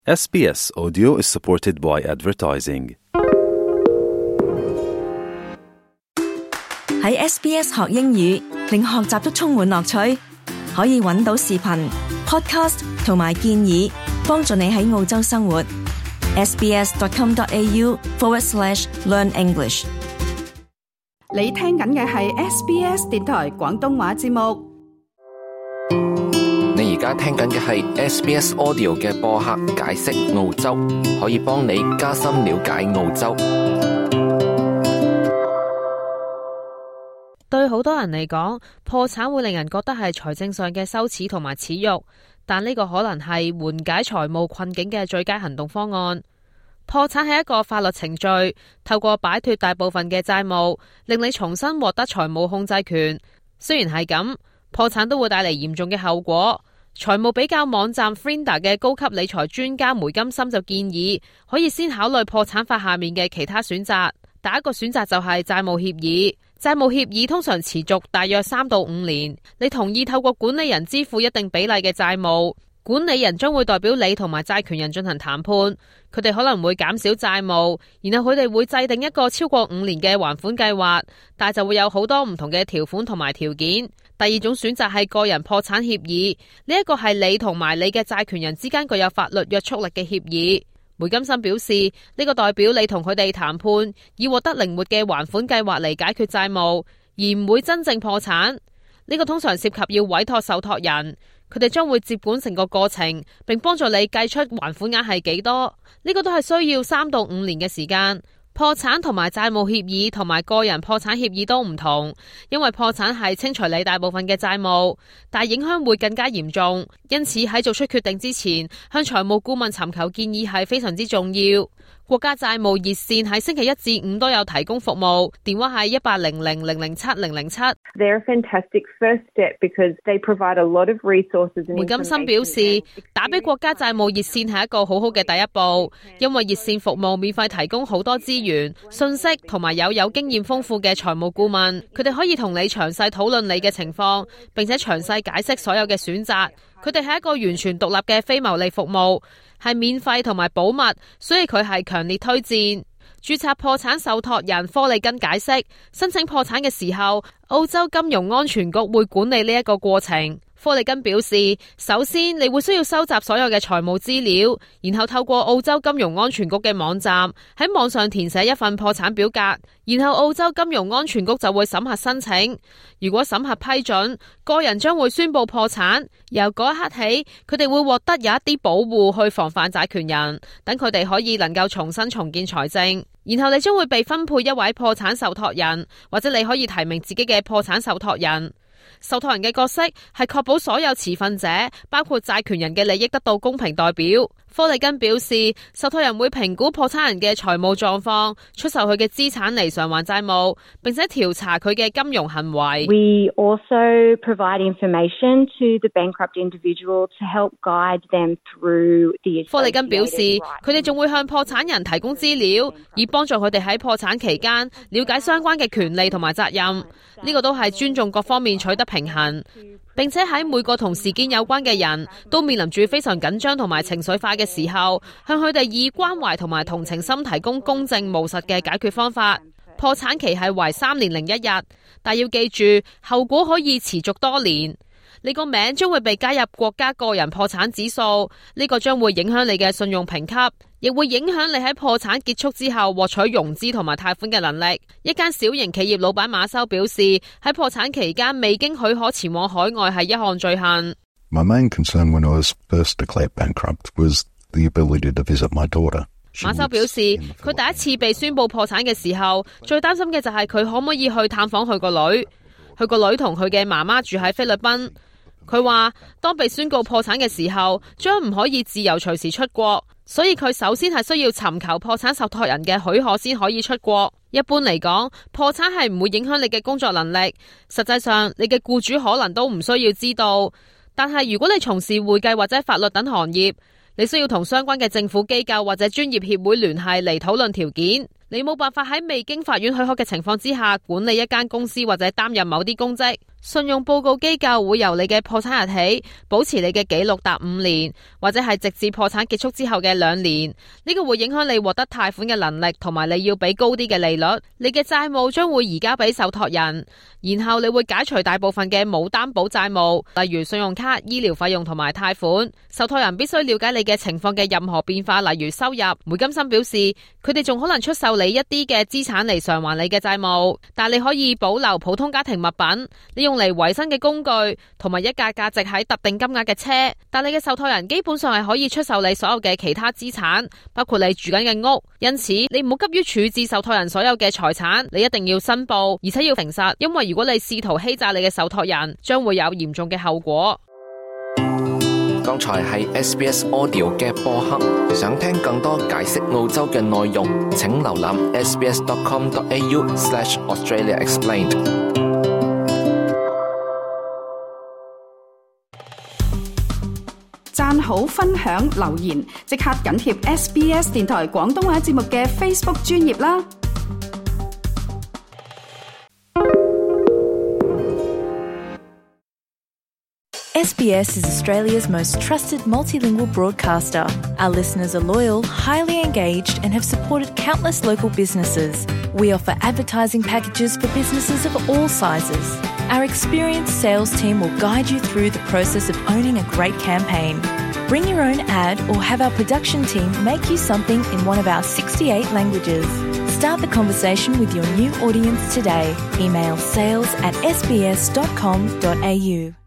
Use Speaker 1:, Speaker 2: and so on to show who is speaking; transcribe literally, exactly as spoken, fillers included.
Speaker 1: S B S Audio is supported by advertising.
Speaker 2: 喺 S B S 學英語，令學習都充滿樂趣。可以揾到視頻、podcast 同埋建議，幫助你喺澳洲生活。sbs.com.au forward slash learn English。
Speaker 3: 你聽緊嘅係 S B S 電台廣東話節目。
Speaker 4: 你而家聽緊嘅係 S B S Audio 嘅播客解釋澳洲，可以幫你加深了解澳洲。
Speaker 5: 對好多人嚟講，破產會令人覺得係財政上嘅羞恥同埋恥辱，但呢個可能係緩解財務困境嘅最佳行動方案。破產係一個法律程序，透過擺脫大部分嘅債務，令你重新獲得財務控制權。雖然係咁，破產都會帶嚟嚴重嘅後果。財務比較網站 Finder 嘅高級理財專家梅金森就建議，可以先考慮破產法下面嘅其他選擇。第一個選擇就係債務協議。債務協議通常持續大約三到五年，你同意透過管理人支付一定比例嘅債務，管理人將會代表你同埋債權人進行談判，佢哋可能會減少債務，然後佢哋會制定一個超過五年嘅還款計劃，但就會有好多唔同嘅條款同埋條件。第二種選擇係個人破產協議，呢一個係你同埋你嘅債權人之間具有法律約束力嘅協議。梅金森表示，呢個代表你同佢哋談判，以獲得靈活嘅還款計劃嚟解決債務，而唔會真正破產。呢個通常涉及要委託受託人，佢哋將會接管成個過程，並幫助你計出還款額係幾多。呢個都係需要三到五年嘅時間。破產同埋債務協議同埋個人破產協議都唔同，因為破產係清除你大部分嘅債務，但影響會更加嚴重。因此喺做出決定之前，向財務顧問尋求建議係非常之重要。國家債務熱線喺星期一至五都有提供服務，電話係一八零零零零七零零七。
Speaker 6: They're a fantastic first step because they provide a lot of resources and information.
Speaker 5: 梅金森表示，打俾國家債務熱線係一個好好嘅第一步，因為熱線服務免費提供好多資源、信息同埋有有經驗豐富嘅財務顧問，佢哋可以同你詳細討論你嘅情況，並且詳細解釋所有嘅選擇。佢哋係一個完全獨立嘅非牟利服務，係免費同埋保密，所以佢係強烈推薦。註冊破產受託人科利根解釋，申請破產嘅時候，澳洲金融安全局會管理呢一個過程。科利根表示，首先你會需要收集所有嘅財務資料，然後透過澳洲金融安全局嘅網站喺網上填寫一份破產表格，然後澳洲金融安全局就會審核申請。如果審核批准，個人將會宣布破產。由嗰一刻起，佢哋會獲得有一啲保護去防範債權人，等佢哋可以能夠重新重建財政。然後你將會被分配一位破產受託人，或者你可以提名自己嘅破產受託人。受託人嘅角色係確保所有持份者，包括債權人嘅利益得到公平代表。科利根表示，受託人會評估破產人嘅財務狀況，出售佢嘅資產嚟償還債務，並且調查佢嘅金融行為。
Speaker 6: We also provide information to the bankrupt individual to help guide them through the.
Speaker 5: 科利根表示，佢哋仲會向破產人提供資料，以幫助佢哋喺破產期間了解相關嘅權利同埋責任。呢個都係尊重各方面取得平衡，並且喺每個同事件有關嘅人都面臨住非常緊張同埋情緒化嘅時候，向佢哋以關懷同埋同情心提供公正務實嘅解決方法。破產期係為三年零一日，但要記住後果可以持續多年。你個名將會被加入國家個人破產指數，呢個將會影響你嘅信用評級，亦會影響你喺破產結束之後獲取融資同埋貸款嘅能力。一間小型企業老闆馬修表示，喺破產期間未經許可前往海外係一項罪行。
Speaker 7: My main concern when I was first declared bankrupt was the ability to visit my daughter.
Speaker 5: 馬修表示，佢第一次被宣布破產嘅時候，最擔心嘅就係佢可唔可以去探訪佢個女。佢個女同佢嘅媽媽住喺菲律賓。佢話，當被宣告破產嘅時候，將唔可以自由隨時出國，所以佢首先係需要尋求破產受託人嘅許可先可以出國。一般嚟講，破產係唔會影響你嘅工作能力，實際上你嘅僱主可能都唔需要知道。但係如果你從事會計或者法律等行業，你需要同相關嘅政府機構或者專業協會聯繫嚟討論條件。你冇辦法喺未經法院許可嘅情況之下管理一間公司或者擔任某啲公職。 信用報告機構會由你嘅破產日起保持你嘅記錄達五年，或者係直至破產結束之後嘅兩年。呢個會影響你獲得貸款嘅能力，同埋你要俾高啲嘅利率。你嘅債務將會移交俾受託人，然後你會解除大部分嘅冇擔保債務，例如信用卡、醫療費用同埋貸款。受託人必須了解你嘅情況嘅任何變化，例如收入。梅金森表示，佢哋仲可能出售你一啲嘅資產嚟償還你嘅債務，但你可以保留普通家庭物品，你用嚟維生嘅工具，同埋一架價值喺特定金額嘅車。但你嘅受託人基本上係可以出售你所有嘅其他資產，包括你住緊嘅屋。因此，你唔好急於處置受託人所有嘅財產，你一定要申報，而且要誠實，因為如果你試圖欺詐你嘅受託人，將會有嚴重嘅後果。
Speaker 4: 剛才係 S B S Audio 嘅播客，想聽更多解釋澳洲嘅內容，請瀏覽 s b s dot com dot a u slash Australia Explained。
Speaker 3: 讚好、分享、留言，即刻緊貼 S B S 電台廣東話節目嘅 Facebook 專頁啦！
Speaker 8: S B S is Australia's most trusted multilingual broadcaster. Our listeners are loyal, highly engaged, and have supported countless local businesses. We offer advertising packages for businesses of all sizes. Our experienced sales team will guide you through the process of owning a great campaign. Bring your own ad or have our production team make you something in one of our sixty-eight languages. Start the conversation with your new audience today. Email sales at s b s dot com dot a u.